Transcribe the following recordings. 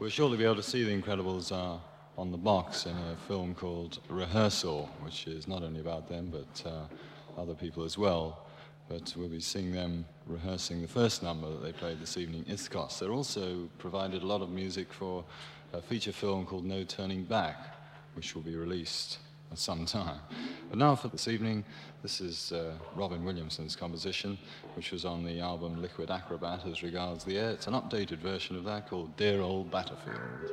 We'll shortly be able to see The Incredibles on the box in a film called Rehearsal, which is not only about them, but other people as well. But we'll be seeing them rehearsing the first number that they played this evening, Iskos. They're also provided a lot of music for a feature film called No Turning Back, which will be released at some time. But now for this evening, this is Robin Williamson's composition, which was on the album Liquid Acrobat as regards the air. It's an updated version of that called Dear Old Battlefield.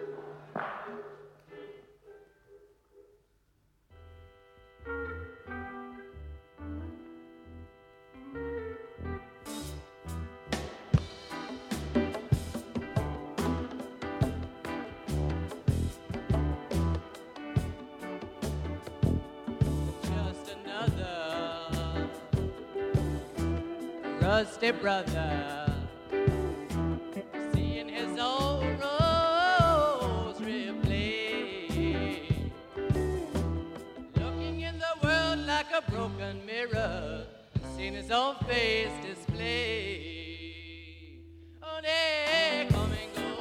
Rusty brother, seeing his old rosary play, looking in the world like a broken mirror, and seeing his own face display. Oh, they come and go,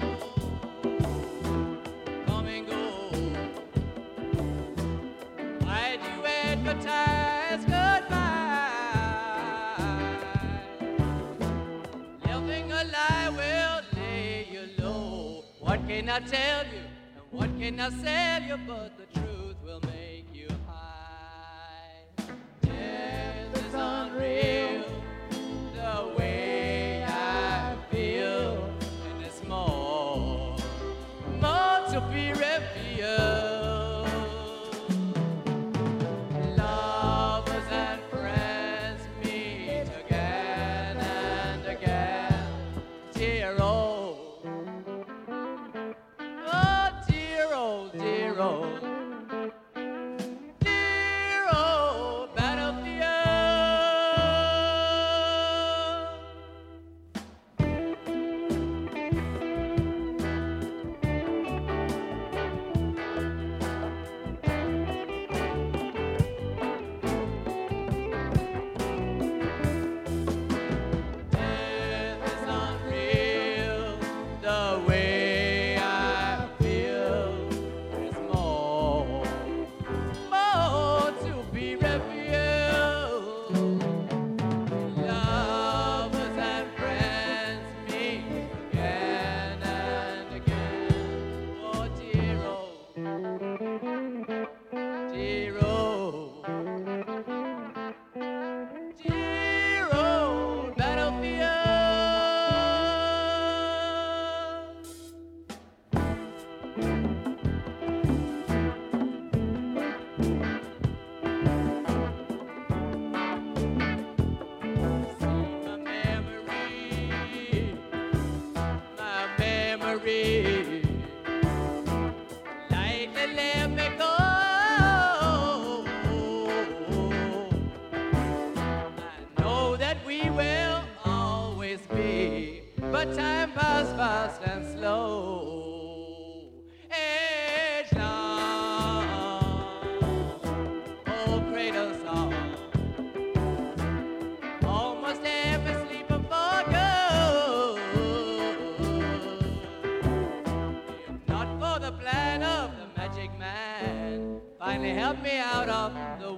come and go. Why do you advertise goodbye? What can I tell you, and what can I sell you, but the truth will make you high. Death is unreal, the way I feel, and it's more to be revealed. Lovers and friends meet again and again, dear old. Dear old battlefield. Death is unreal, the way I feel. To be revealed. Lovers and friends meet again and again. Oh, dear old battlefield. Lightly let me go. I know that we will always be, but time passes fast and slow. Age long, old cradle song, almost every sleeper forgoes. Not for the plan of the magic man, finally help me out of the